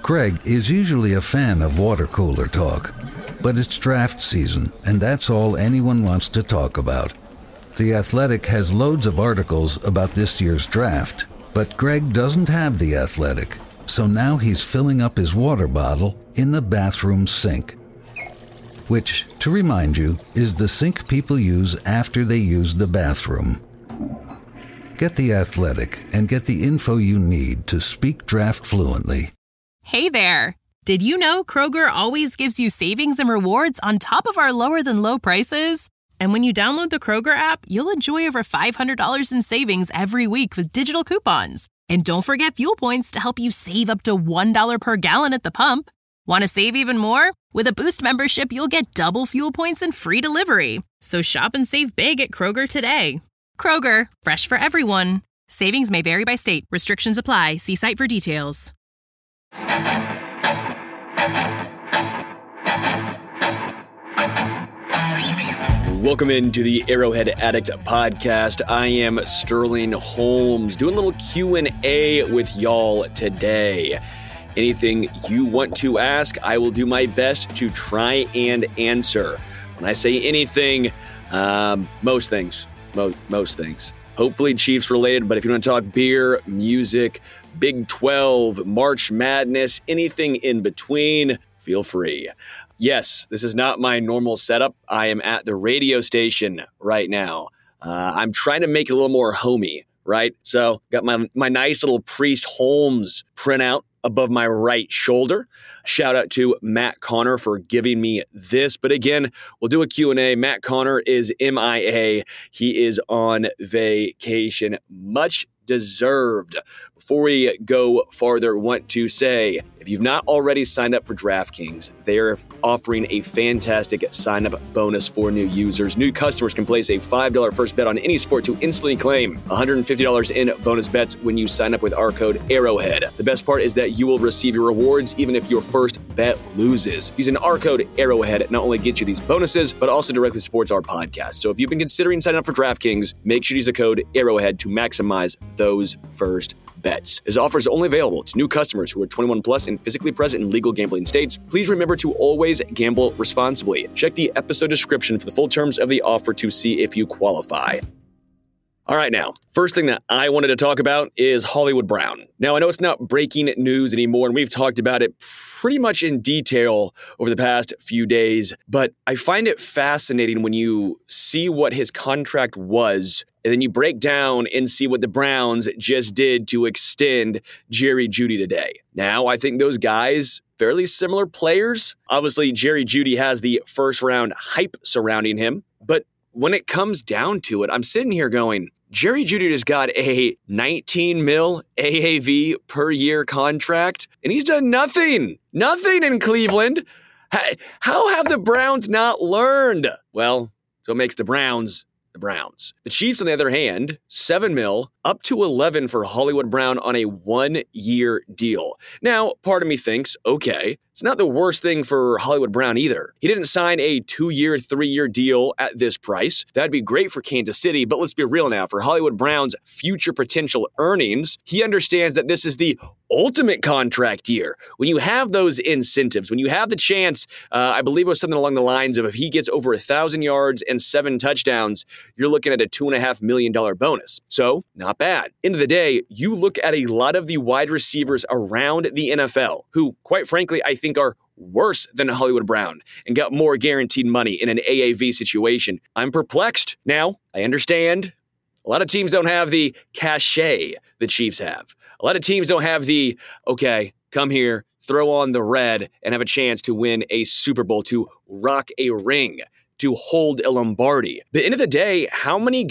Greg is usually a fan of water cooler talk, but it's draft season, and that's all anyone wants to talk about. The Athletic has loads of articles about this year's draft, but Greg doesn't have The Athletic, so now he's filling up his water bottle in the bathroom sink, which, to remind you, is the sink people use after they use the bathroom. Get The Athletic and get the info you need to speak draft fluently. Hey there! Did you know Kroger always gives you savings and rewards on top of our lower-than-low prices? And when you download the Kroger app, you'll enjoy over $500 in savings every week with digital coupons. And don't forget fuel points to help you save up to $1 per gallon at the pump. Want to save even more? With a Boost membership, you'll get double fuel points and free delivery. So shop and save big at Kroger today. Kroger, fresh for everyone. Savings may vary by state. Restrictions apply. See site for details. Welcome into the Arrowhead Addict podcast. I am Sterling Holmes, doing a little Q&A with y'all today. Anything you want to ask, I will do my best to try and answer. When I say anything, most things. Most things. Hopefully Chiefs related, but if you want to talk beer, music, Big 12, March Madness, anything in between, feel free. Yes, this is not my normal setup. I am at the radio station right now. I'm trying to make it a little more homey, right? So got my nice little Priest Holmes printout above my right shoulder. Shout out to Matt Connor for giving me this. But again, we'll do a Q&A. Matt Connor is MIA. He is on vacation. Much deserved. Before we go farther, want to say, if you've not already signed up for DraftKings, they're offering a fantastic sign-up bonus for new users. New customers can place a $5 first bet on any sport to instantly claim $150 in bonus bets when you sign up with our code Arrowhead. The best part is that you will receive your rewards even if your first bet loses. Using our code Arrowhead not only gets you these bonuses, but also directly supports our podcast. So if you've been considering signing up for DraftKings, make sure to use the code Arrowhead to maximize those first bets. This offer is only available to new customers who are 21 plus and physically present in legal gambling states. Please remember to always gamble responsibly. Check the episode description for the full terms of the offer to see if you qualify. All right, now, first thing that I wanted to talk about is Hollywood Brown. Now, I know it's not breaking news anymore, and we've talked about it pretty much in detail over the past few days, but I find it fascinating when you see what his contract was, and then you break down and see what the Browns just did to extend Jerry Jeudy today. Now, I think those guys, fairly similar players. Obviously, Jerry Jeudy has the first-round hype surrounding him, but when it comes down to it, I'm sitting here going, Jerry Jeudy just got a $19 million AAV per year contract, and he's done nothing in Cleveland. How have the Browns not learned? Well, so it makes the Browns the Browns. The Chiefs, on the other hand, $7 million up to $11 million for Hollywood Brown on a 1-year deal. Now, part of me thinks, okay, it's not the worst thing for Hollywood Brown either. He didn't sign a 2-year, 3-year deal at this price. That'd be great for Kansas City, but let's be real now. For Hollywood Brown's future potential earnings, he understands that this is the ultimate contract year. When you have those incentives, when you have the chance, I believe it was something along the lines of if he gets over 1,000 yards and 7 touchdowns, you're looking at a $2.5 million bonus. So, not bad. End of the day, you look at a lot of the wide receivers around the NFL who, quite frankly, I think are worse than Hollywood Brown and got more guaranteed money in an AAV situation. I'm perplexed. Now, I understand a lot of teams don't have the cachet the Chiefs have. A lot of teams don't have the, okay, come here, throw on the red, and have a chance to win a Super Bowl, to rock a ring, to hold a Lombardi. At the end of the day, how many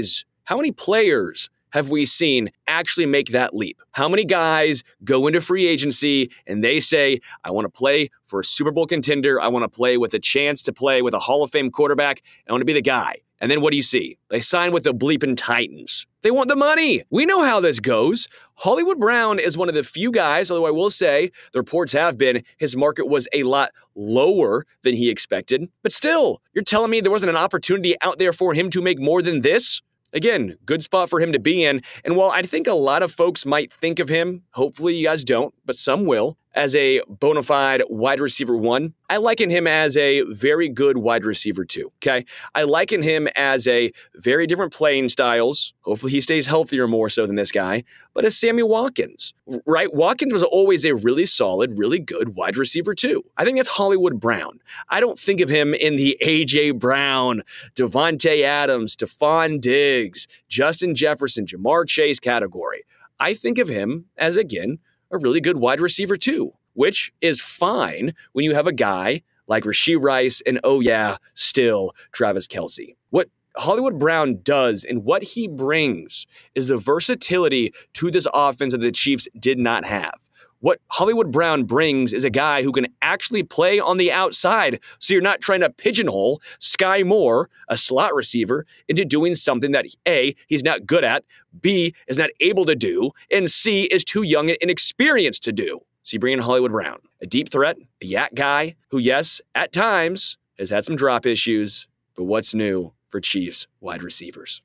players have we seen actually make that leap? How many guys go into free agency and they say, I want to play for a Super Bowl contender, I want to play with a chance to play with a Hall of Fame quarterback, I want to be the guy. And then what do you see? They sign with the bleeping Titans. They want the money. We know how this goes. Hollywood Brown is one of the few guys, although I will say the reports have been his market was a lot lower than he expected. But still, you're telling me there wasn't an opportunity out there for him to make more than this? Again, good spot for him to be in. And while I think a lot of folks might think of him, hopefully you guys don't, but some will, as a bona fide wide receiver 1. I liken him as a very good wide receiver 2, okay? I liken him as a very different playing styles. Hopefully he stays healthier more so than this guy, but as Sammy Watkins, right? Watkins was always a really solid, really good wide receiver 2. I think that's Hollywood Brown. I don't think of him in the A.J. Brown, Devontae Adams, Stephon Diggs, Justin Jefferson, Jamar Chase category. I think of him as, again, a really good wide receiver 2, which is fine when you have a guy like Rashee Rice and, oh yeah, still Travis Kelce. What Hollywood Brown does and what he brings is the versatility to this offense that the Chiefs did not have. What Hollywood Brown brings is a guy who can actually play on the outside, so you're not trying to pigeonhole Sky Moore, a slot receiver, into doing something that A, he's not good at, B, is not able to do, and C, is too young and inexperienced to do. So you bring in Hollywood Brown, a deep threat, a yak guy who, yes, at times has had some drop issues, but what's new for Chiefs wide receivers?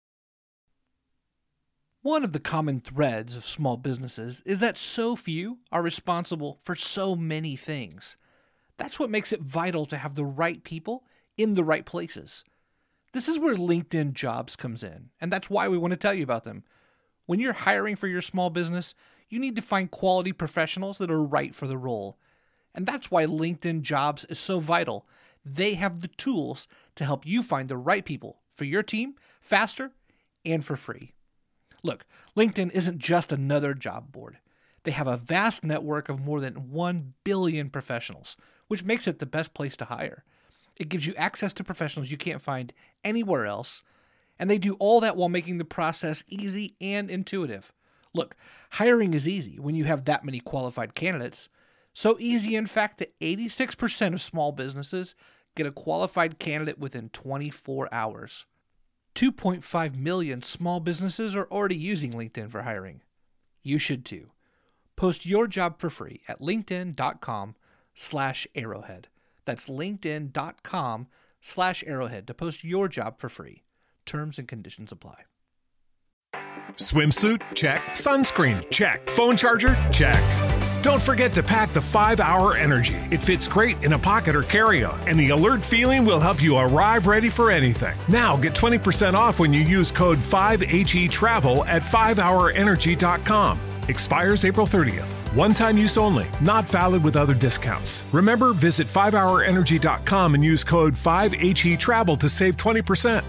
One of the common threads of small businesses is that so few are responsible for so many things. That's what makes it vital to have the right people in the right places. This is where LinkedIn Jobs comes in, and that's why we want to tell you about them. When you're hiring for your small business, you need to find quality professionals that are right for the role. And that's why LinkedIn Jobs is so vital. They have the tools to help you find the right people for your team faster and for free. Look, LinkedIn isn't just another job board. They have a vast network of more than 1 billion professionals, which makes it the best place to hire. It gives you access to professionals you can't find anywhere else, and they do all that while making the process easy and intuitive. Look, hiring is easy when you have that many qualified candidates. So easy, in fact, that 86% of small businesses get a qualified candidate within 24 hours. 2.5 million small businesses are already using LinkedIn for hiring. You should too. Post your job for free at linkedin.com/arrowhead. That's linkedin.com/arrowhead to post your job for free. Terms and conditions apply. Swimsuit? Check. Sunscreen? Check. Phone charger? Check. Don't forget to pack the 5-Hour Energy. It fits great in a pocket or carry-on, and the alert feeling will help you arrive ready for anything. Now get 20% off when you use code 5HETRAVEL at 5hourenergy.com. Expires April 30th. One-time use only. Not valid with other discounts. Remember, visit 5hourenergy.com and use code 5HETRAVEL to save 20%.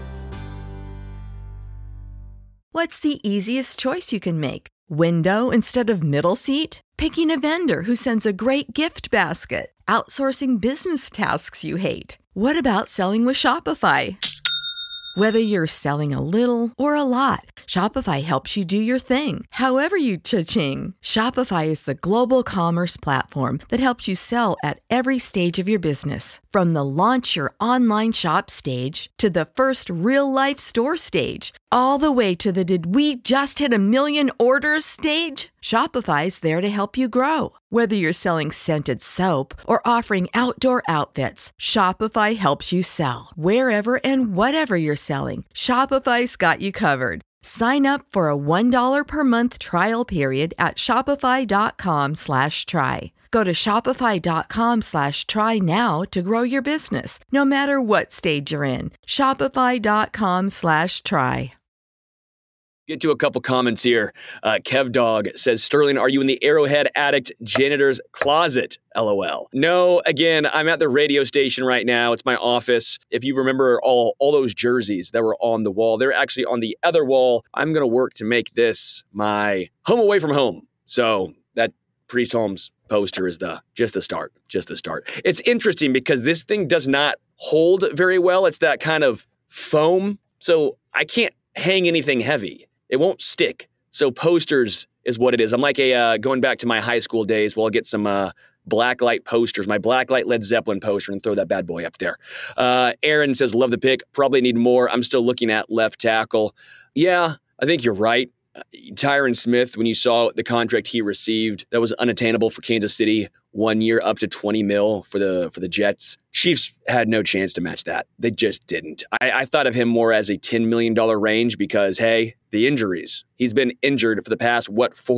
What's the easiest choice you can make? Window instead of middle seat? Picking a vendor who sends a great gift basket? Outsourcing business tasks you hate? What about selling with Shopify? Whether you're selling a little or a lot, Shopify helps you do your thing, however you cha-ching. Shopify is the global commerce platform that helps you sell at every stage of your business. From the launch your online shop stage to the first real-life store stage, all the way to the did we just hit 1 million orders stage. Shopify's there to help you grow. Whether you're selling scented soap or offering outdoor outfits, Shopify helps you sell. Wherever and whatever you're selling, Shopify's got you covered. Sign up for a $1 per month trial period at shopify.com/try. Go to shopify.com/try now to grow your business, no matter what stage you're in. Shopify.com/try. Get to a couple comments here. Kev Dog says, Sterling, are you in the Arrowhead Addict janitor's closet? LOL. No, again, I'm at the radio station right now. It's my office. If you remember all those jerseys that were on the wall, they're actually on the other wall. I'm going to work to make this my home away from home. So that Priest Holmes poster is just the start. It's interesting because this thing does not hold very well. It's that kind of foam. So I can't hang anything heavy. It won't stick. So posters is what it is. I'm like going back to my high school days. I'll get some Blacklight posters, my Blacklight Led Zeppelin poster, and throw that bad boy up there. Aaron says, love the pick. Probably need more. I'm still looking at left tackle. Yeah, I think you're right. Tyron Smith, when you saw the contract he received, that was unattainable for Kansas City. 1 year up to $20 million for the Jets. Chiefs had no chance to match that. They just didn't. I thought of him more as a $10 million range because, hey, the injuries. He's been injured for the past, 4-5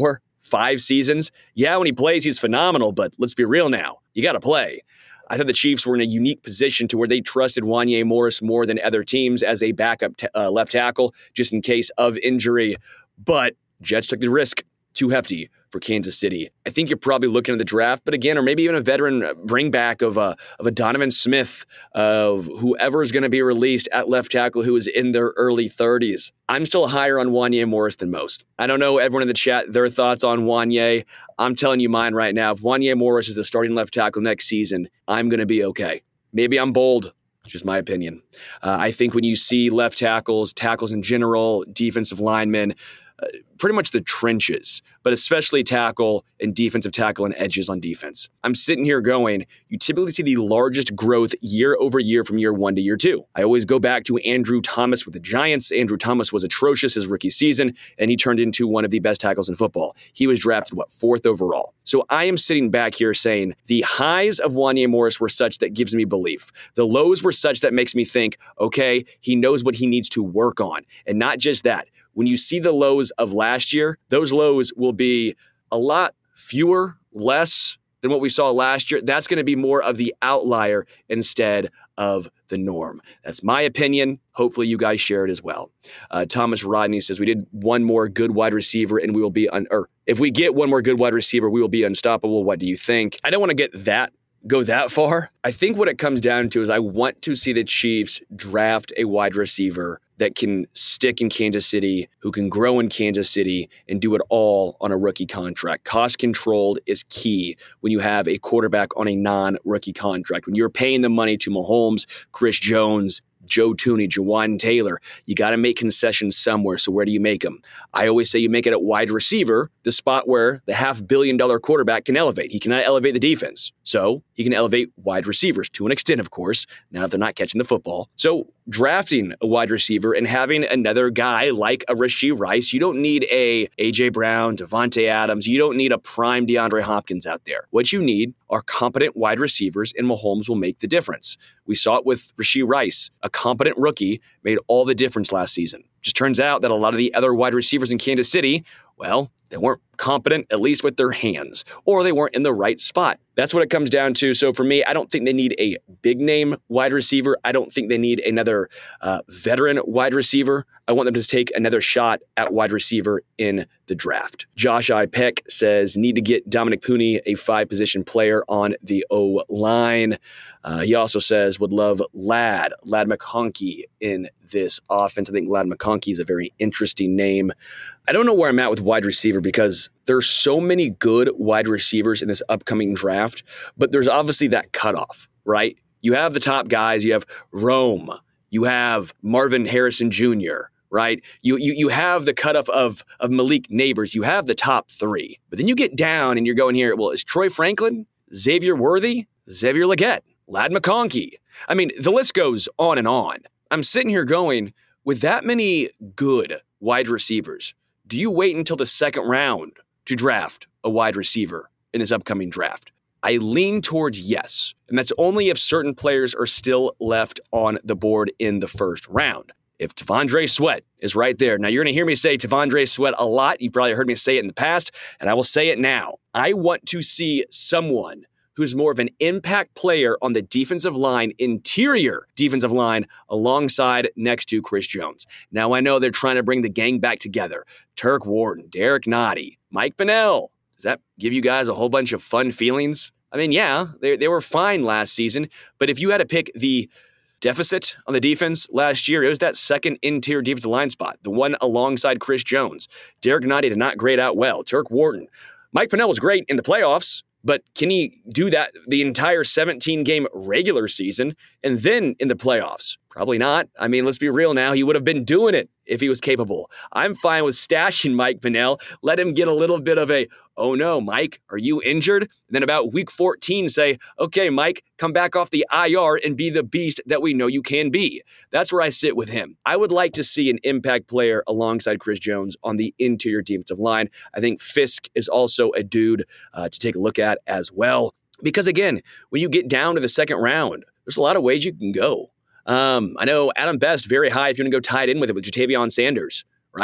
5 seasons. Yeah, when he plays, he's phenomenal, but let's be real now. You got to play. I thought the Chiefs were in a unique position to where they trusted Wanya Morris more than other teams as a backup left tackle, just in case of injury. But Jets took the risk. Too hefty for Kansas City. I think you're probably looking at the draft, but again, or maybe even a veteran bring back of a Donovan Smith, of whoever is going to be released at left tackle who is in their early 30s. I'm still higher on Wanya Morris than most. I don't know everyone in the chat, their thoughts on Wanya. I'm telling you mine right now. If Wanya Morris is the starting left tackle next season, I'm going to be okay. Maybe I'm bold. It's just my opinion. I think when you see left tackles in general, defensive linemen, pretty much the trenches, but especially tackle and defensive tackle and edges on defense. I'm sitting here going, you typically see the largest growth year over year from year 1 to year 2. I always go back to Andrew Thomas with the Giants. Andrew Thomas was atrocious his rookie season, and he turned into one of the best tackles in football. He was drafted, 4th overall. So I am sitting back here saying the highs of Wanya Morris were such that gives me belief. The lows were such that makes me think, okay, he knows what he needs to work on. And not just that. When you see the lows of last year, those lows will be a lot fewer, less than what we saw last year. That's going to be more of the outlier instead of the norm. That's my opinion. Hopefully you guys share it as well. Thomas Rodney says, we did one more good wide receiver and we will be, if we get one more good wide receiver, we will be unstoppable. What do you think? I don't want to go that far. I think what it comes down to is I want to see the Chiefs draft a wide receiver that can stick in Kansas City, who can grow in Kansas City and do it all on a rookie contract. Cost controlled is key when you have a quarterback on a non-rookie contract. When you're paying the money to Mahomes, Chris Jones, Joe Tooney, Jawan Taylor, you got to make concessions somewhere. So where do you make them? I always say you make it at wide receiver, the spot where the $500 million quarterback can elevate. He cannot elevate the defense. So he can elevate wide receivers to an extent, of course, now that they're not catching the football. So drafting a wide receiver and having another guy like a Rashee Rice, you don't need a A.J. Brown, Devontae Adams. You don't need a prime DeAndre Hopkins out there. What you need are competent wide receivers, and Mahomes will make the difference. We saw it with Rashee Rice. A competent rookie made all the difference last season. Just turns out that a lot of the other wide receivers in Kansas City, well, they weren't competent, at least with their hands, or they weren't in the right spot. That's what it comes down to. So for me, I don't think they need a big name wide receiver. I don't think they need another veteran wide receiver. I want them to take another shot at wide receiver in the draft. Josh I. Peck says, need to get Dominic Pooney, a 5-position player on the O-line. He also says, would love Ladd McConkey in this offense. I think Ladd McConkey is a very interesting name. I don't know where I'm at with wide receiver because there's so many good wide receivers in this upcoming draft, but there's obviously that cutoff, right? You have the top guys. You have Rome. You have Marvin Harrison Jr., right? You have the cutoff of Malik Neighbors. You have the top 3. But then you get down and you're going here, well, is Troy Franklin, Xavier Worthy, Xavier Legette, Ladd McConkey? I mean, the list goes on and on. I'm sitting here going, with that many good wide receivers, do you wait until the second round to draft a wide receiver in this upcoming draft? I lean towards yes, and that's only if certain players are still left on the board in the first round. If T'Vondre Sweat is right there, now you're going to hear me say T'Vondre Sweat a lot. You've probably heard me say it in the past, and I will say it now. I want to see someone who's more of an impact player on the defensive line, interior defensive line, alongside next to Chris Jones. Now, I know they're trying to bring the gang back together. Turk Wharton, Derek Nottie, Mike Pennell. Does that give you guys a whole bunch of fun feelings? I mean, yeah, they were fine last season, but if you had to pick the deficit on the defense last year, it was that second interior defensive line spot, the one alongside Chris Jones. Derek Nottie did not grade out well. Turk Wharton. Mike Pennell was great in the playoffs, but can he do that the entire 17-game regular season and then in the playoffs? Probably not. I mean, let's be real now. He would have been doing it if he was capable. I'm fine with stashing Mike Pennell. Let him get a little bit of a, oh no, Mike, are you injured? And then about week 14, say, okay, Mike, come back off the IR and be the beast that we know you can be. That's where I sit with him. I would like to see an impact player alongside Chris Jones on the interior defensive line. I think Fisk is also a dude to take a look at as well. Because again, when you get down to the second round, there's a lot of ways you can go. I know Adam Best, very high if you want to go tied in with it with Jatavion Sanders, right?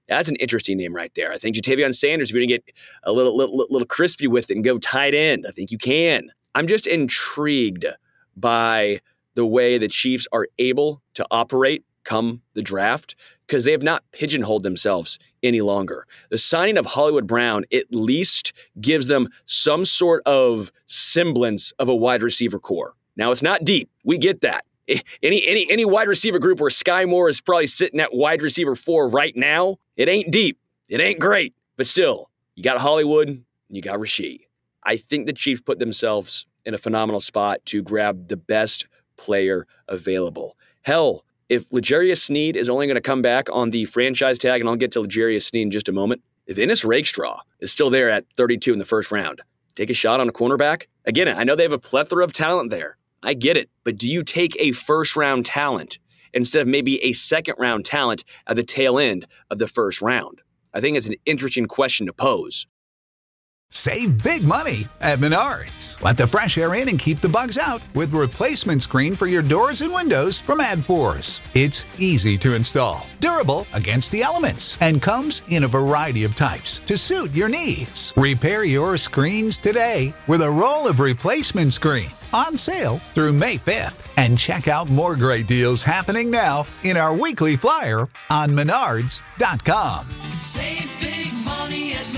That's an interesting name right there. I think Jatavion Sanders, if you're going to get a little crispy with it and go tight end, I think you can. I'm just intrigued by the way the Chiefs are able to operate come the draft because they have not pigeonholed themselves any longer. The signing of Hollywood Brown at least gives them some sort of semblance of a wide receiver core. Now, it's not deep. We get that. Any wide receiver group where Sky Moore is probably sitting at wide receiver 4 right now, it ain't deep. It ain't great. But still, you got Hollywood and you got Rasheed. I think the Chiefs put themselves in a phenomenal spot to grab the best player available. Hell, if L'Jarius Sneed is only going to come back on the franchise tag, and I'll get to L'Jarius Sneed in just a moment, if Ennis Rakestraw is still there at 32 in the first round, take a shot on a cornerback? Again, I know they have a plethora of talent there. I get it. But do you take a first-round talent instead of maybe a second-round talent at the tail end of the first round? I think it's an interesting question to pose. Save big money at Menards. Let the fresh air in and keep the bugs out with replacement screen for your doors and windows from AdForce. It's easy to install, durable against the elements, and comes in a variety of types to suit your needs. Repair your screens today with a roll of replacement screen on sale through May 5th. And check out more great deals happening now in our weekly flyer on Menards.com. Save big money at Menards.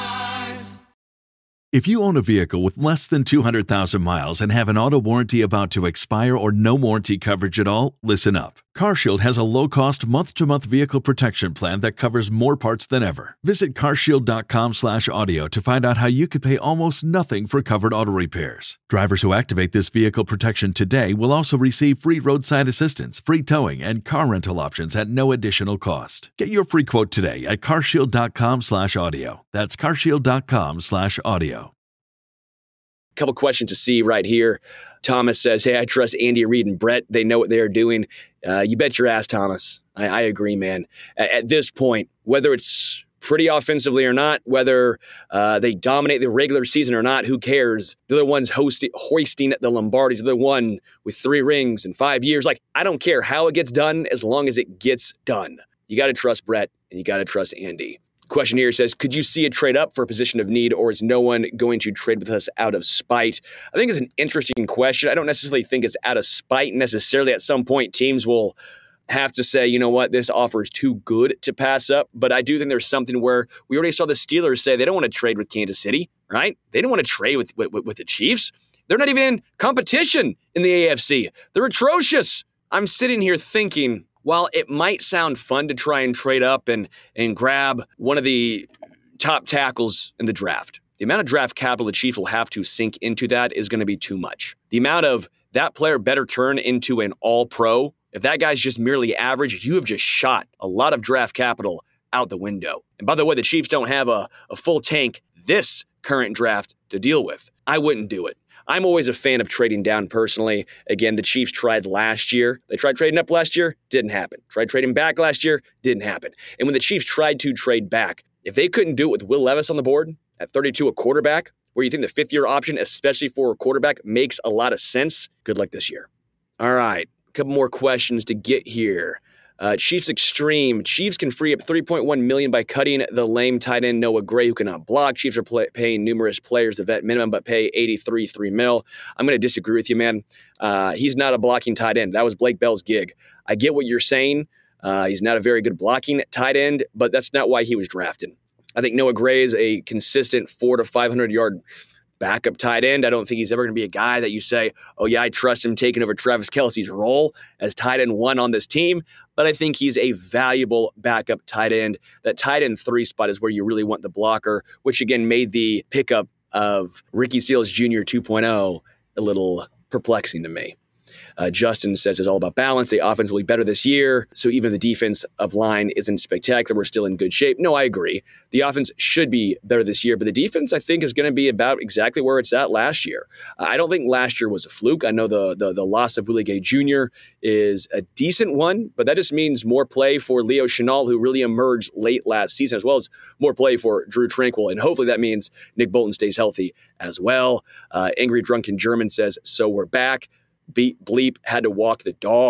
If you own a vehicle with less than 200,000 miles and have an auto warranty about to expire or no warranty coverage at all, listen up. CarShield has a low-cost month-to-month vehicle protection plan that covers more parts than ever. Visit carshield.com/audio to find out how you could pay almost nothing for covered auto repairs. Drivers who activate this vehicle protection today will also receive free roadside assistance, free towing, and car rental options at no additional cost. Get your free quote today at carshield.com/audio. That's carshield.com/audio. Couple questions to see right here. Thomas says, hey, I trust Andy Reid and Brett. They know what they are doing. You bet your ass, Thomas. I agree, man. At this point, whether it's pretty offensively or not, whether they dominate the regular season or not, who cares? They're the ones hoisting the Lombardis. They're the one with 3 rings in 5 years. Like, I don't care how it gets done as long as it gets done. You got to trust Brett and you got to trust Andy. Question here says, could you see a trade up for a position of need, or is no one going to trade with us out of spite? I think it's an interesting question. I don't necessarily think it's out of spite necessarily. At some point, teams will have to say, you know what, this offer is too good to pass up. But I do think there's something where we already saw the Steelers say they don't want to trade with Kansas City, right? They don't want to trade with the Chiefs. They're not even in competition in the AFC. They're atrocious. I'm sitting here thinking, while it might sound fun to try and trade up and grab one of the top tackles in the draft, the amount of draft capital the Chiefs will have to sink into that is going to be too much. The amount of that player better turn into an all-pro. If that guy's just merely average, you have just shot a lot of draft capital out the window. And by the way, the Chiefs don't have a full tank this current draft to deal with. I wouldn't do it. I'm always a fan of trading down personally. Again, the Chiefs tried last year. They tried trading up last year, didn't happen. Tried trading back last year, didn't happen. And when the Chiefs tried to trade back, if they couldn't do it with Will Levis on the board at 32, a quarterback, where you think the fifth-year option, especially for a quarterback, makes a lot of sense, good luck this year. All right, a couple more questions to get here. Chiefs Extreme. Chiefs can free up $3.1 million by cutting the lame tight end Noah Gray, who cannot block. Chiefs are paying numerous players the vet minimum, but pay $83.3 million. I'm going to disagree with you, man. He's not a blocking tight end. That was Blake Bell's gig. I get what you're saying. He's not a very good blocking tight end, but that's not why he was drafted. I think Noah Gray is a consistent 400 to 500 yard backup tight end. I don't think he's ever going to be a guy that you say, oh yeah, I trust him taking over Travis Kelce's role as tight end 1 on this team. But I think he's a valuable backup tight end. That tight end 3 spot is where you really want the blocker, which again made the pickup of Ricky Seals Jr. 2.0 a little perplexing to me. Justin says it's all about balance. The offense will be better this year. So even if the defense of line isn't spectacular, we're still in good shape. No, I agree. The offense should be better this year, but the defense, I think, is going to be about exactly where it's at last year. I don't think last year was a fluke. I know the loss of Willie Gay Jr. is a decent one, but that just means more play for Leo Chenal, who really emerged late last season, as well as more play for Drew Tranquill. And hopefully that means Nick Bolton stays healthy as well. Angry Drunken German says, so we're back. Bleep had to walk the dog.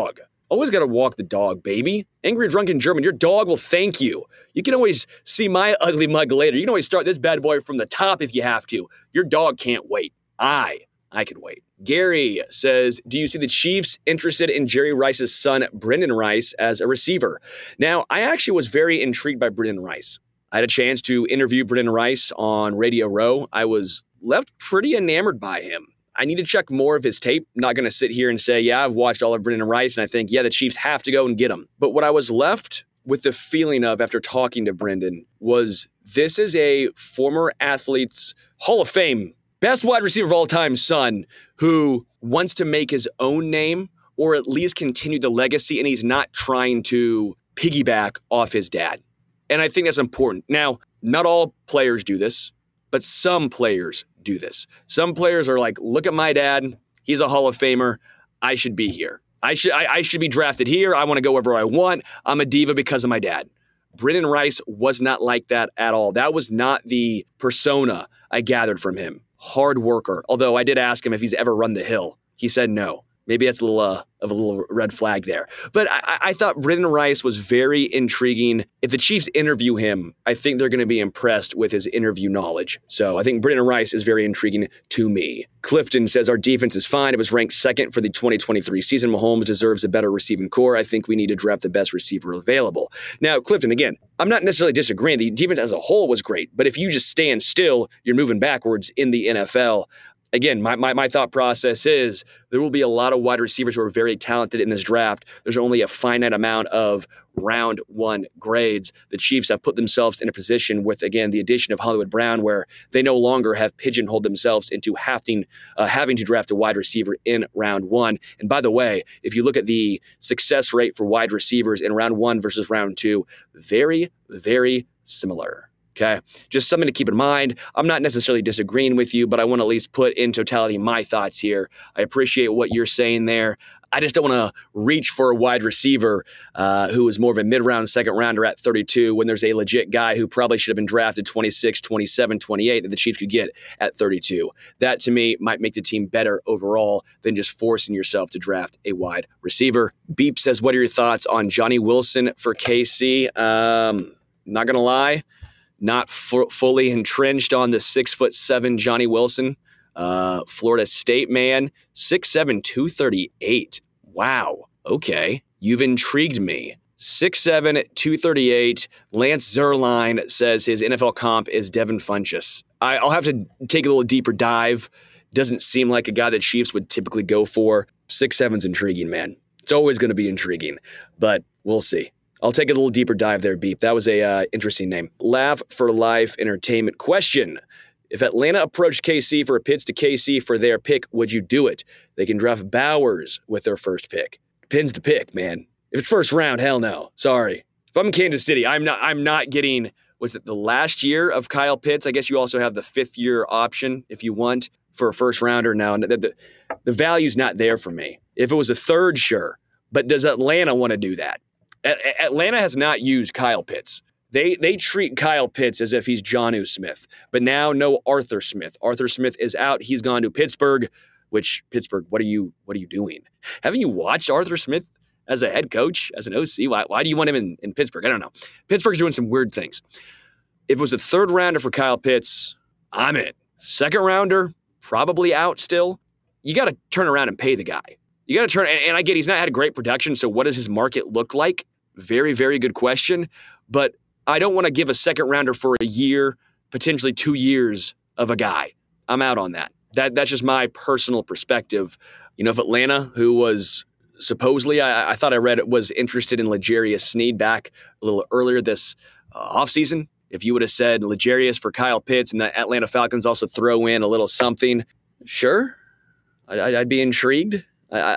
Always got to walk the dog, baby. Angry drunken German, your dog will thank you. You can always see my ugly mug later. You can always start this bad boy from the top if you have to. Your dog can't wait. I can wait. Gary says, do you see the Chiefs interested in Jerry Rice's son, Brendan Rice, as a receiver? Now, I actually was very intrigued by Brendan Rice. I had a chance to interview Brendan Rice on Radio Row. I was left pretty enamored by him. I need to check more of his tape. I'm not going to sit here and say, yeah, I've watched all of Brendan Rice, and I think, yeah, the Chiefs have to go and get him. But what I was left with the feeling of after talking to Brendan was this is a former athlete's Hall of Fame, best wide receiver of all time son who wants to make his own name or at least continue the legacy, and he's not trying to piggyback off his dad. And I think that's important. Now, not all players do this, but some players do this. Some players are like, look at my dad. He's a Hall of Famer. I should be here. I should be drafted here. I want to go wherever I want. I'm a diva because of my dad. Brendan Rice was not like that at all. That was not the persona I gathered from him. Hard worker. Although I did ask him if he's ever run the hill. He said no. Maybe that's a little red flag there. But I thought Brendan Rice was very intriguing. If the Chiefs interview him, I think they're going to be impressed with his interview knowledge. So I think Brendan Rice is very intriguing to me. Clifton says our defense is fine. It was ranked second for the 2023 season. Mahomes deserves a better receiving core. I think we need to draft the best receiver available. Now, Clifton, again, I'm not necessarily disagreeing. The defense as a whole was great. But if you just stand still, you're moving backwards in the NFL. Again, my thought process is there will be a lot of wide receivers who are very talented in this draft. There's only a finite amount of round one grades. The Chiefs have put themselves in a position with, again, the addition of Hollywood Brown where they no longer have pigeonholed themselves into having to draft a wide receiver in round one. And by the way, if you look at the success rate for wide receivers in round one versus round two, very, very similar. Okay, just something to keep in mind. I'm not necessarily disagreeing with you, but I want to at least put in totality my thoughts here. I appreciate what you're saying there. I just don't want to reach for a wide receiver who is more of a mid-round, second-rounder at 32 when there's a legit guy who probably should have been drafted 26, 27, 28 that the Chiefs could get at 32. That, to me, might make the team better overall than just forcing yourself to draft a wide receiver. Beep says, what are your thoughts on Johnny Wilson for KC? Not going to lie. Not fully entrenched on the 6'7" Johnny Wilson, Florida State man, 6'7", 238. Wow. Okay. You've intrigued me. 6'7", 238. Lance Zierlein says his NFL comp is Devin Funchess. I'll have to take a little deeper dive. Doesn't seem like a guy that Chiefs would typically go for. 6'7's intriguing, man. It's always going to be intriguing, but we'll see. I'll take a little deeper dive there, Beep. That was a interesting name. Laugh for Life Entertainment question. If Atlanta approached KC for a Pitts to KC for their pick, would you do it? They can draft Bowers with their first pick. Depends the pick, man. If it's first round, hell no. Sorry. If I'm in Kansas City, I'm not getting, was it the last year of Kyle Pitts? I guess you also have the 5th year option if you want for a first rounder. Now, the value's not there for me. If it was a third, sure. But does Atlanta want to do that? Atlanta has not used Kyle Pitts. They treat Kyle Pitts as if he's Jonnu Smith. But now no Arthur Smith. Arthur Smith is out. He's gone to Pittsburgh, which Pittsburgh, what are you doing? Haven't you watched Arthur Smith as a head coach, as an OC? Why do you want him in Pittsburgh? I don't know. Pittsburgh's doing some weird things. If it was a third rounder for Kyle Pitts, I'm in. Second rounder, probably out still. You got to turn around and pay the guy. You got to turn, and I get he's not had a great production, so what does his market look like? Very, very good question. But I don't want to give a second rounder for a year, potentially 2 years of a guy. I'm out on that. That's just my personal perspective. You know, if Atlanta, who was supposedly, I thought I read it, was interested in L'Jarius Sneed back a little earlier this offseason. If you would have said L'Jarius for Kyle Pitts and the Atlanta Falcons also throw in a little something, sure, I'd be intrigued.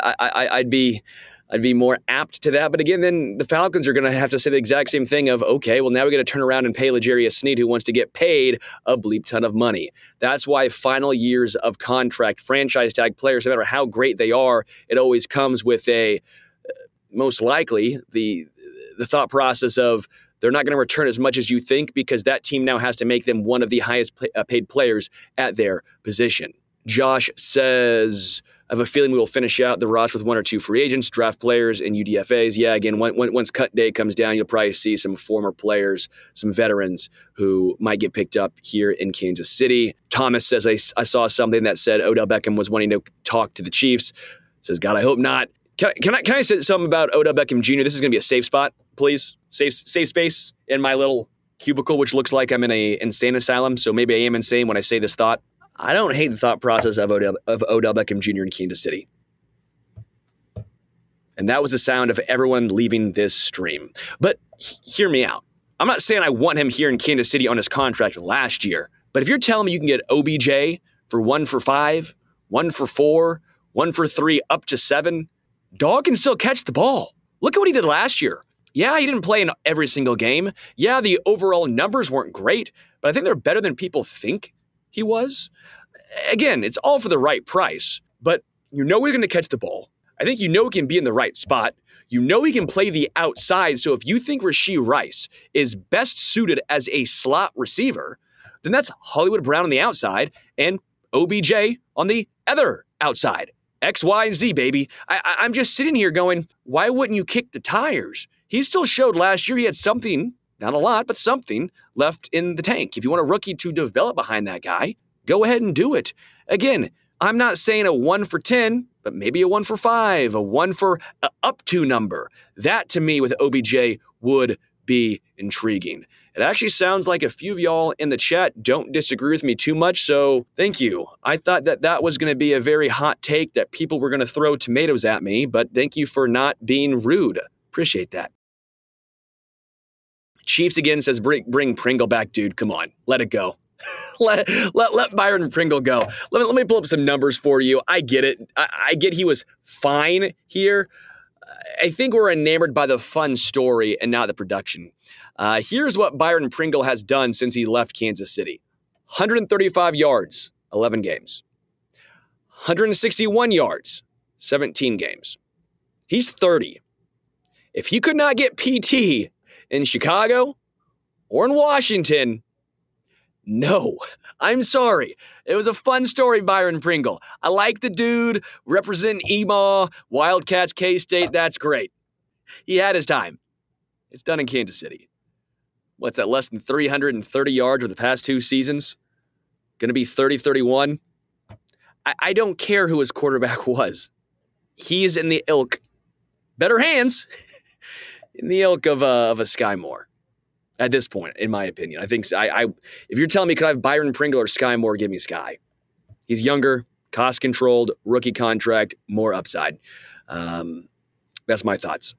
I'd be more apt to that. But again, then the Falcons are going to have to say the exact same thing of, okay, well, now we got to turn around and pay L'Jarius Sneed, who wants to get paid a bleep ton of money. That's why final years of contract, franchise tag players, no matter how great they are, it always comes with a, most likely, the thought process of they're not going to return as much as you think because that team now has to make them one of the highest paid players at their position. Josh says, I have a feeling we will finish out the roster with 1 or 2 free agents, draft players, and UDFAs. Yeah, again, once cut day comes down, you'll probably see some former players, some veterans who might get picked up here in Kansas City. Thomas says, I saw something that said Odell Beckham was wanting to talk to the Chiefs. Says, God, I hope not. Can I say something about Odell Beckham Jr.? This is going to be a safe spot, please. Safe space in my little cubicle, which looks like I'm in an insane asylum, so maybe I am insane when I say this thought. I don't hate the thought process of Odell Beckham Jr. in Kansas City. And that was the sound of everyone leaving this stream. But hear me out. I'm not saying I want him here in Kansas City on his contract last year, but if you're telling me you can get OBJ for 1 for 5, 1 for 4, 1 for 3, up to 7, dog can still catch the ball. Look at what he did last year. Yeah, he didn't play in every single game. Yeah, the overall numbers weren't great, but I think they're better than people think he was. Again, it's all for the right price, but you know he's going to catch the ball. I think you know he can be in the right spot. You know he can play the outside, so if you think Rashee Rice is best suited as a slot receiver, then that's Hollywood Brown on the outside and OBJ on the other outside. X, Y, and Z, baby. I'm just sitting here going, why wouldn't you kick the tires? He still showed last year he had something, not a lot, but something left in the tank. If you want a rookie to develop behind that guy, go ahead and do it. Again, I'm not saying a 1 for 10, but maybe a 1 for 5, a 1 for up to number. That, to me, with OBJ would be intriguing. It actually sounds like a few of y'all in the chat don't disagree with me too much, so thank you. I thought that was going to be a very hot take that people were going to throw tomatoes at me, but thank you for not being rude. Appreciate that. Chiefs again says, bring Pringle back, dude. Come on, let it go. let Byron Pringle go. Let me pull up some numbers for you. I get it. I get he was fine here. I think we're enamored by the fun story and not the production. Here's what Byron Pringle has done since he left Kansas City. 135 yards, 11 games. 161 yards, 17 games. He's 30. If he could not get PT in Chicago or in Washington, no, I'm sorry. It was a fun story, Byron Pringle. I like the dude, representing EMAW, Wildcats, K-State. That's great. He had his time. It's done in Kansas City. What's that, less than 330 yards over the past 2 seasons? Going to be 30-31? I don't care who his quarterback was. He's in the ilk, better hands, in the ilk of a Sky Moore. At this point, in my opinion, I think if you're telling me could I have Byron Pringle or Sky Moore, give me Sky. He's younger, cost-controlled, rookie contract, more upside. That's my thoughts.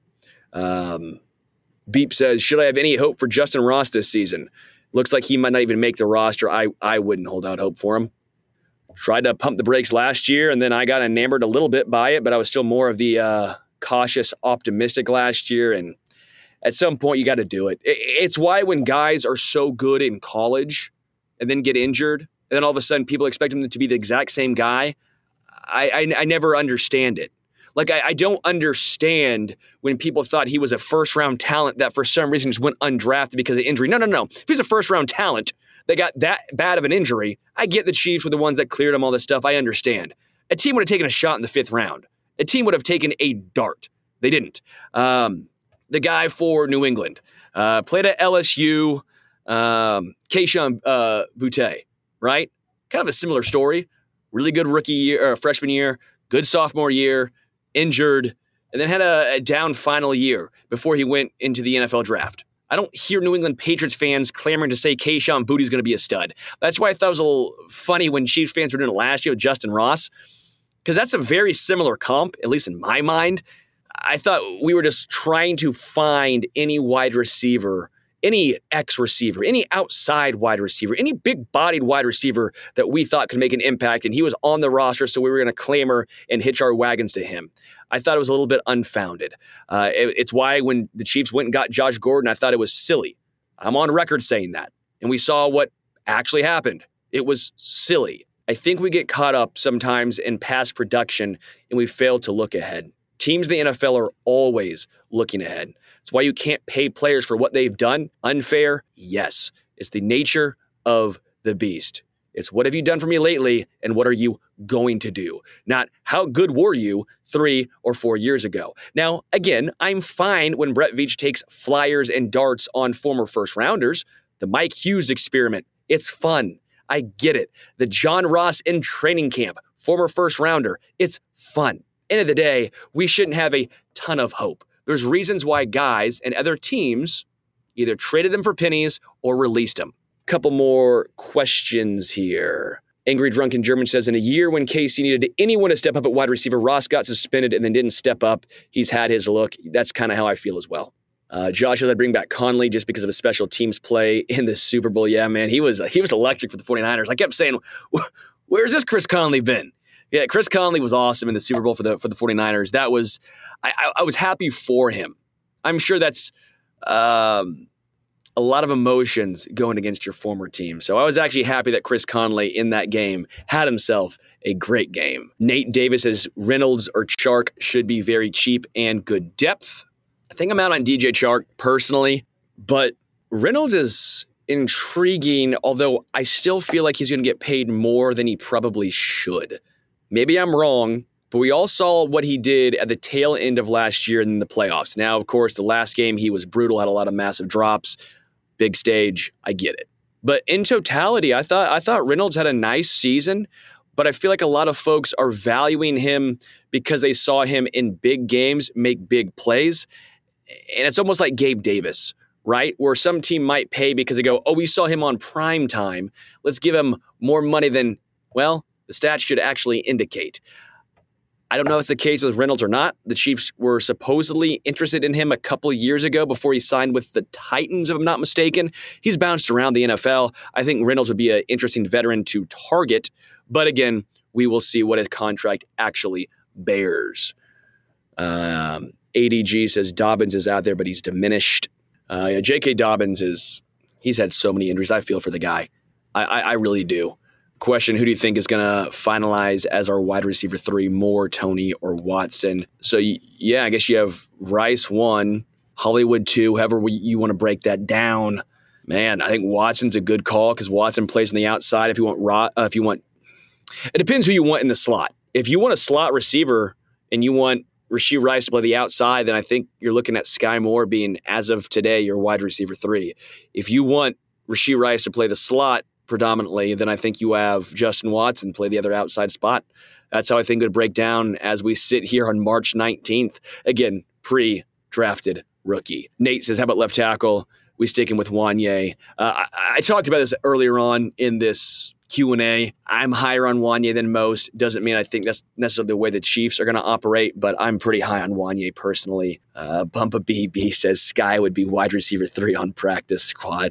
Beep says, should I have any hope for Justin Ross this season? Looks like he might not even make the roster. I wouldn't hold out hope for him. Tried to pump the brakes last year, and then I got enamored a little bit by it, but I was still more of the cautious, optimistic last year, and at some point, you got to do it. It's why when guys are so good in college and then get injured, and then all of a sudden people expect them to be the exact same guy, I never understand it. Like, I don't understand when people thought he was a first-round talent that for some reason just went undrafted because of injury. No. If he's a first-round talent, they got that bad of an injury. I get the Chiefs were the ones that cleared him, all this stuff. I understand. A team would have taken a shot in the 5th round. A team would have taken a dart. They didn't. The guy for New England played at LSU, Kayshon Boutte, right? Kind of a similar story. Really good rookie year, freshman year, good sophomore year, injured, and then had a down final year before he went into the NFL draft. I don't hear New England Patriots fans clamoring to say Kayshon Boutte is going to be a stud. That's why I thought it was a little funny when Chiefs fans were doing it last year with Justin Ross, because that's a very similar comp, at least in my mind. I thought we were just trying to find any wide receiver, any X receiver, any outside wide receiver, any big-bodied wide receiver that we thought could make an impact, and he was on the roster, so we were going to clamor and hitch our wagons to him. I thought it was a little bit unfounded. It's why when the Chiefs went and got Josh Gordon, I thought it was silly. I'm on record saying that. And we saw what actually happened. It was silly. I think we get caught up sometimes in past production, and we fail to look ahead. Teams in the NFL are always looking ahead. It's why you can't pay players for what they've done. Unfair? Yes. It's the nature of the beast. It's what have you done for me lately, and what are you going to do? Not how good were you 3 or 4 years ago. Now, again, I'm fine when Brett Veach takes flyers and darts on former first-rounders. The Mike Hughes experiment, it's fun. I get it. The John Ross in training camp, former first-rounder, it's fun. End of the day, we shouldn't have a ton of hope. There's reasons why guys and other teams either traded them for pennies or released them. Couple more questions here. Angry Drunken German says, in a year when KC needed anyone to step up at wide receiver, Ross got suspended and then didn't step up. He's had his look. That's kind of how I feel as well. Josh said I'd bring back Conley just because of his special teams play in the Super Bowl. Yeah, man, he was electric for the 49ers. I kept saying, where's this Chris Conley been? Yeah, Chris Conley was awesome in the Super Bowl for the 49ers. That was, I was happy for him. I'm sure that's a lot of emotions going against your former team. So I was actually happy that Chris Conley in that game had himself a great game. Nate Davis says Reynolds or Chark should be very cheap and good depth. I think I'm out on DJ Chark personally, but Reynolds is intriguing, although I still feel like he's going to get paid more than he probably should. Maybe I'm wrong, but we all saw what he did at the tail end of last year in the playoffs. Now, of course, the last game he was brutal, had a lot of massive drops. Big stage, I get it. But in totality, I thought Reynolds had a nice season, but I feel like a lot of folks are valuing him because they saw him in big games make big plays. And it's almost like Gabe Davis, right? Where some team might pay because they go, oh, we saw him on prime time. Let's give him more money than, well, the stats should actually indicate. I don't know if it's the case with Reynolds or not. The Chiefs were supposedly interested in him a couple years ago before he signed with the Titans, if I'm not mistaken. He's bounced around the NFL. I think Reynolds would be an interesting veteran to target. But again, we will see what his contract actually bears. ADG says Dobbins is out there, but he's diminished. J.K. Dobbins he's had so many injuries. I feel for the guy. I really do. Question, who do you think is going to finalize as our wide receiver 3, Moore, Toney, or Watson? So, yeah, I guess you have Rice 1, Hollywood 2, however you want to break that down. Man, I think Watson's a good call because Watson plays on the outside. If you want, it depends who you want in the slot. If you want a slot receiver and you want Rashee Rice to play the outside, then I think you're looking at Sky Moore being, as of today, your wide receiver 3. If you want Rashee Rice to play the slot predominantly, then I think you have Justin Watson play the other outside spot. That's how I think it would break down as we sit here on March 19th. Again, pre-drafted rookie. Nate says, how about left tackle? We sticking with Wanye. I talked about this earlier on in this Q&A. I'm higher on Wanye than most. Doesn't mean I think that's necessarily the way the Chiefs are going to operate, but I'm pretty high on Wanye personally. Bumpa BB says Sky would be wide receiver 3 on practice squad.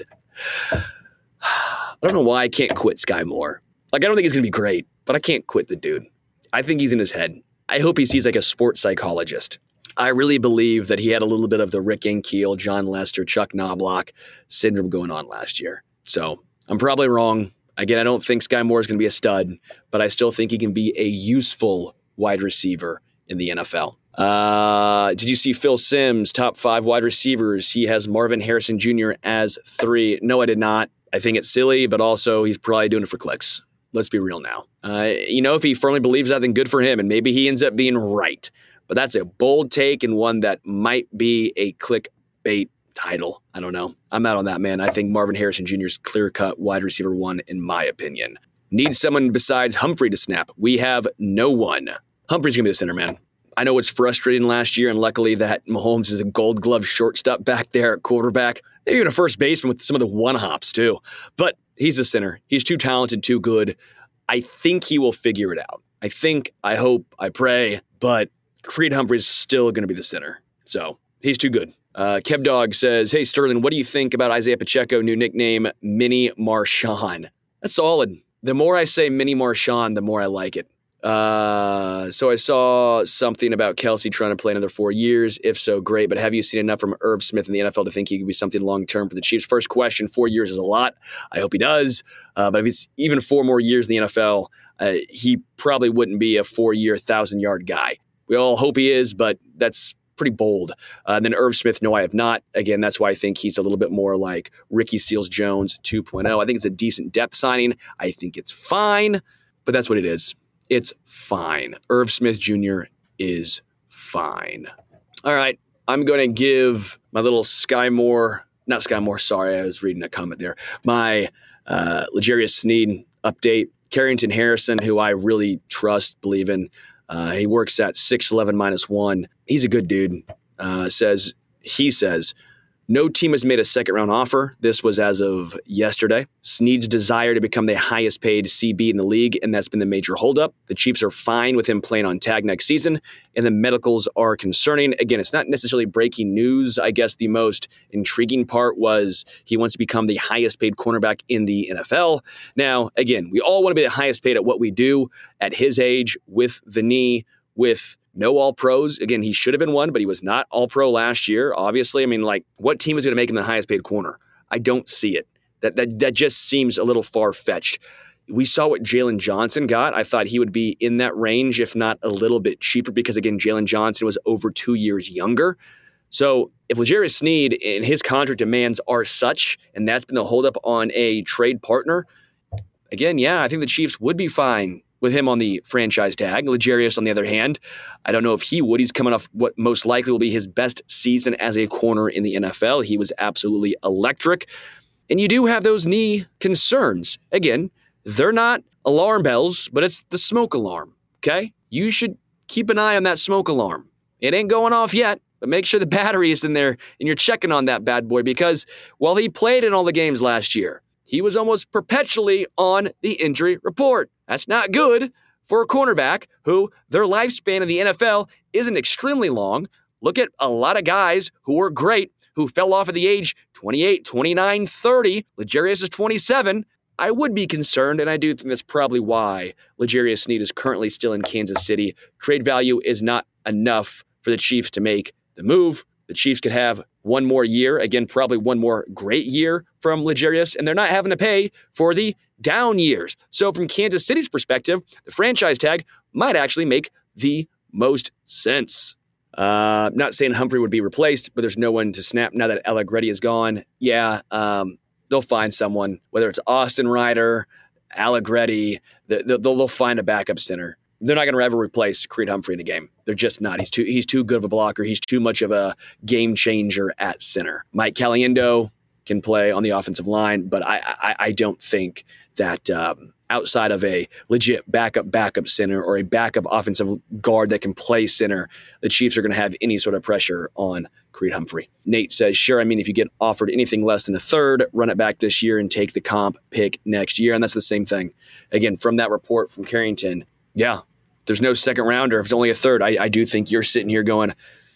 I don't know why I can't quit Sky Moore. Like, I don't think he's going to be great, but I can't quit the dude. I think he's in his head. I hope he sees like a sports psychologist. I really believe that he had a little bit of the Rick Ankiel, John Lester, Chuck Knobloch syndrome going on last year. So I'm probably wrong. Again, I don't think Sky Moore is going to be a stud, but I still think he can be a useful wide receiver in the NFL. Did you see Phil Simms, top 5 wide receivers? He has Marvin Harrison Jr. as 3. No, I did not. I think it's silly, but also he's probably doing it for clicks. Let's be real now. If he firmly believes that, then good for him, and maybe he ends up being right. But that's a bold take and one that might be a clickbait title. I don't know. I'm out on that, man. I think Marvin Harrison Jr. is clear-cut wide receiver 1, in my opinion. Needs someone besides Humphrey to snap. We have no one. Humphrey's going to be the center, man. I know it's frustrating last year, and luckily that Mahomes is a gold glove shortstop back there at quarterback. Maybe even a first baseman with some of the one-hops, too. But he's a center. He's too talented, too good. I think he will figure it out. I hope, I pray, but Creed Humphrey's still going to be the center. So he's too good. KevDog says, hey, Sterling, what do you think about Isaiah Pacheco, new nickname, Mini Marshawn? That's solid. The more I say Mini Marshawn, the more I like it. So I saw something about Kelsey trying to play another 4 years. If so, great. But have you seen enough from Irv Smith in the NFL to think he could be something long-term for the Chiefs? First question, 4 years is a lot. I hope he does. But if it's even 4 more years in the NFL, he probably wouldn't be a 4-year, 1,000-yard guy. We all hope he is, but that's pretty bold. And then Irv Smith, no, I have not. Again, that's why I think he's a little bit more like Ricky Seals-Jones 2.0. I think it's a decent depth signing. I think it's fine, but that's what it is. It's fine. Irv Smith Jr. is fine. All right, I'm going to give my little sorry, I was reading a comment there. My L'Jarius Sneed update. Carrington Harrison, who I really trust, believe in. He works at 6'11" -1. He's a good dude. He says, no team has made a second-round offer. This was as of yesterday. Sneed's desire to become the highest-paid CB in the league, and that's been the major holdup. The Chiefs are fine with him playing on tag next season, and the medicals are concerning. Again, it's not necessarily breaking news. I guess the most intriguing part was he wants to become the highest-paid cornerback in the NFL. Now, again, we all want to be the highest-paid at what we do at his age, with the knee, with no All-Pros. Again, he should have been one, but he was not All-Pro last year, obviously. I mean, like, what team is going to make him the highest-paid corner? I don't see it. That just seems a little far-fetched. We saw what Jalen Johnson got. I thought he would be in that range, if not a little bit cheaper, because, again, Jalen Johnson was over 2 years younger. So if L'Jarius Sneed and his contract demands are such, and that's been the holdup on a trade partner, again, yeah, I think the Chiefs would be fine with him on the franchise tag. L'Jarius, on the other hand, I don't know if he would. He's coming off what most likely will be his best season as a corner in the NFL. He was absolutely electric. And you do have those knee concerns. Again, they're not alarm bells, but it's the smoke alarm, okay? You should keep an eye on that smoke alarm. It ain't going off yet, but make sure the battery is in there and you're checking on that bad boy, because while he played in all the games last year, he was almost perpetually on the injury report. That's not good for a cornerback who their lifespan in the NFL isn't extremely long. Look at a lot of guys who were great, who fell off at the age 28, 29, 30. L'Jarius is 27. I would be concerned, and I do think that's probably why L'Jarius Sneed is currently still in Kansas City. Trade value is not enough for the Chiefs to make the move. The Chiefs could have one more year, again, probably one more great year from L'Jarius, and they're not having to pay for the down years. So from Kansas City's perspective, the franchise tag might actually make the most sense. Not saying Humphrey would be replaced, but there's no one to snap now that Allegretti is gone. Yeah, they'll find someone, whether it's Austin Ryder, Allegretti, they'll find a backup center. They're not going to ever replace Creed Humphrey in a game. They're just not. He's too good of a blocker. He's too much of a game changer at center. Mike Caliendo can play on the offensive line, but I don't think that outside of a legit backup center or a backup offensive guard that can play center, the Chiefs are going to have any sort of pressure on Creed Humphrey. Nate says, sure, I mean, if you get offered anything less than a third, run it back this year and take the comp pick next year. And that's the same thing. Again, from that report from Carrington, yeah, there's no second rounder. If it's only a third, I do think you're sitting here going,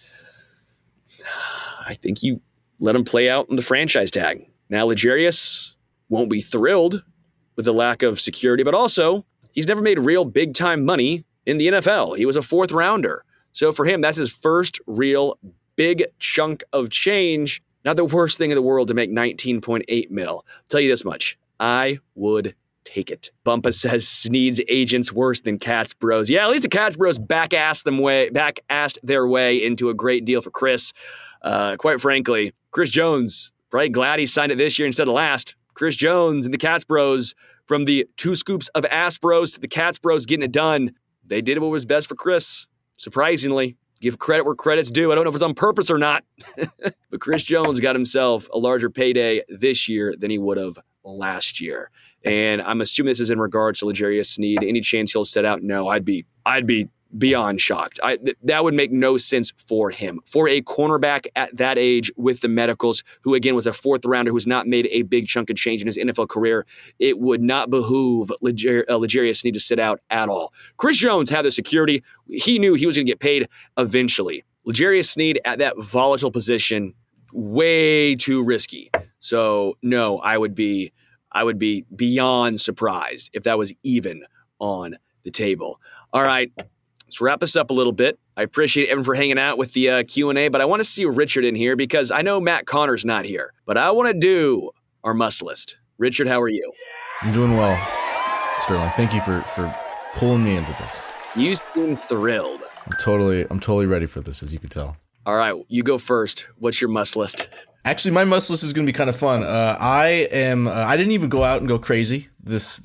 I think you let him play out on the franchise tag. Now, L'Jarius won't be thrilled with the lack of security, but also he's never made real big-time money in the NFL. He was a fourth rounder. So for him, that's his first real big chunk of change. Not the worst thing in the world to make $19.8 million. I'll tell you this much. I would take it. Bumpa says Sneed's agent's worse than Katz Bros. Yeah, at least the Katz Bros back-assed their way into a great deal for Chris. Quite frankly, Chris Jones, probably glad he signed it this year instead of last. Chris Jones and the Katz Bros, from the 2 scoops of Ass Bros to the Katz Bros getting it done, they did what was best for Chris. Surprisingly, give credit where credit's due. I don't know if it's on purpose or not, but Chris Jones got himself a larger payday this year than he would have last year. And I'm assuming this is in regards to L'Jarius Sneed. Any chance he'll set out? No, I'd be beyond shocked. That would make no sense for him. For a cornerback at that age with the medicals, who again was a fourth rounder who's not made a big chunk of change in his NFL career, it would not behoove L'Jarius Sneed to sit out at all. Chris Jones had the security. He knew he was going to get paid eventually. L'Jarius Sneed at that volatile position, way too risky. So no, I would be beyond surprised if that was even on the table. All right, let's wrap this up a little bit. I appreciate everyone for hanging out with the Q&A, but I want to see Richard in here because I know Matt Connor's not here, but I want to do our must list. Richard, how are you? I'm doing well, Sterling. Thank you for pulling me into this. You seem thrilled. I'm totally ready for this, as you can tell. All right, you go first. What's your must list? Actually, my must list is going to be kind of fun. I didn't even go out and go crazy this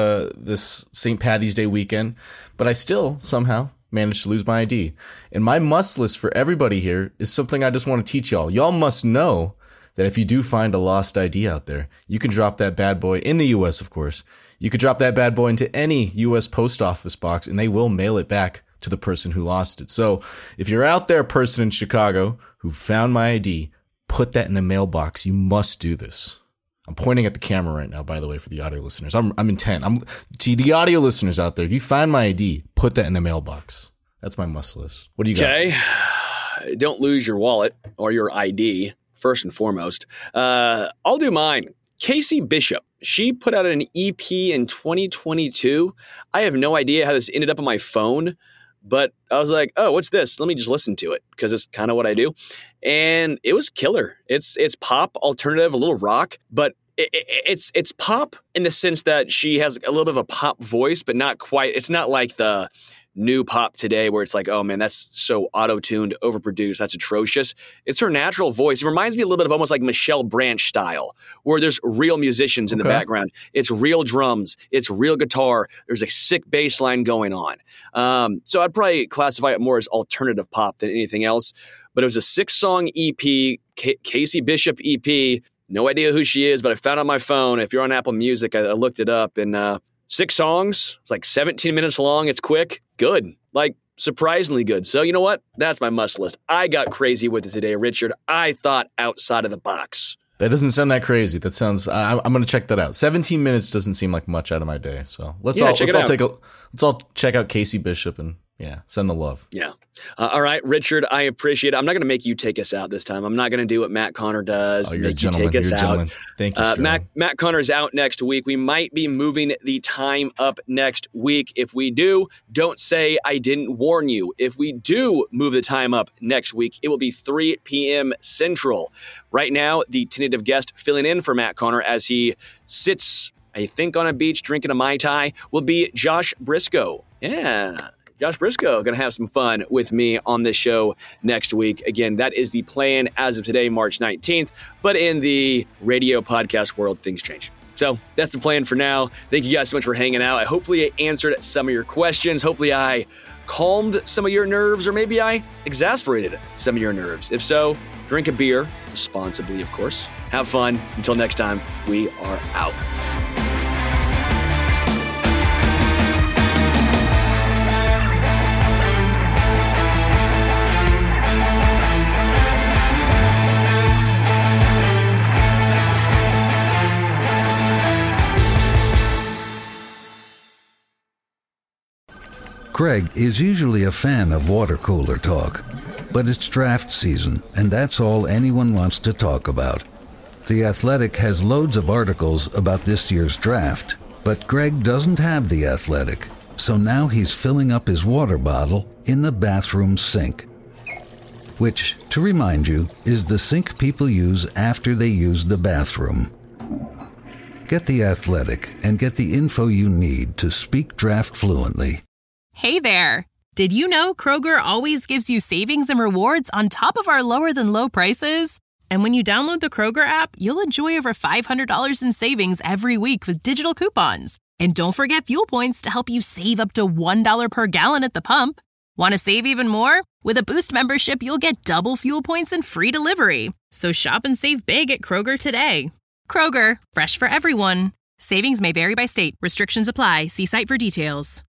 St. Paddy's Day weekend, but I still somehow managed to lose my ID. And my must list for everybody here is something I just want to teach y'all. Y'all must know that if you do find a lost ID out there, you can drop that bad boy in the U.S., of course. You could drop that bad boy into any U.S. post office box, and they will mail it back to the person who lost it. So if you're out there, person in Chicago who found my ID, put that in a mailbox. You must do this. I'm pointing at the camera right now, by the way, for the audio listeners. I'm intent. To the audio listeners out there, if you find my ID, put that in a mailbox. That's my must list. What do you got? Okay. Don't lose your wallet or your ID, first and foremost. I'll do mine. Casey Bishop. She put out an EP in 2022. I have no idea how this ended up on my phone, but I was like, oh, what's this? Let me just listen to it because it's kind of what I do. And it was killer. It's pop, alternative, a little rock, but it's pop in the sense that she has a little bit of a pop voice, but not quite. It's not like the new pop today where it's like, oh man, that's so auto-tuned, overproduced, that's atrocious. It's her natural voice. It reminds me a little bit of almost like Michelle Branch style, where there's real musicians in the background. It's real drums. It's real guitar. There's a sick bass line going on. So I'd probably classify it more as alternative pop than anything else. But it was a 6-song EP, Casey Bishop EP. No idea who she is, but I found it on my phone. If you're on Apple Music, I looked it up, and 6 songs. It's like 17 minutes long. It's quick. Good. Like, surprisingly good. So, you know what? That's my must list. I got crazy with it today, Richard. I thought outside of the box. That doesn't sound that crazy. That sounds. I'm going to check that out. 17 minutes doesn't seem like much out of my day. So let's all check out Casey Bishop and send the love. Yeah. All right, Richard, I appreciate it. I'm not going to make you take us out this time. I'm not going to do what Matt Connor does. Oh, you're a gentleman. You're a gentleman. Thank you, Matt Connor's out next week. We might be moving the time up next week. If we do, don't say I didn't warn you. If we do move the time up next week, it will be 3 p.m. Central. Right now, the tentative guest filling in for Matt Connor as he sits, I think, on a beach drinking a Mai Tai will be Josh Briscoe. Yeah. Josh Briscoe going to have some fun with me on this show next week. Again, that is the plan as of today, March 19th. But in the radio podcast world, things change. So that's the plan for now. Thank you guys so much for hanging out. Hopefully I answered some of your questions. Hopefully I calmed some of your nerves, or maybe I exasperated some of your nerves. If so, drink a beer, responsibly, of course. Have fun. Until next time, we are out. Craig is usually a fan of water cooler talk, but it's draft season, and that's all anyone wants to talk about. The Athletic has loads of articles about this year's draft, but Greg doesn't have The Athletic, so now he's filling up his water bottle in the bathroom sink, which, to remind you, is the sink people use after they use the bathroom. Get The Athletic and get the info you need to speak draft fluently. Hey there! Did you know Kroger always gives you savings and rewards on top of our lower-than-low prices? And when you download the Kroger app, you'll enjoy over $500 in savings every week with digital coupons. And don't forget fuel points to help you save up to $1 per gallon at the pump. Want to save even more? With a Boost membership, you'll get double fuel points and free delivery. So shop and save big at Kroger today. Kroger, fresh for everyone. Savings may vary by state. Restrictions apply. See site for details.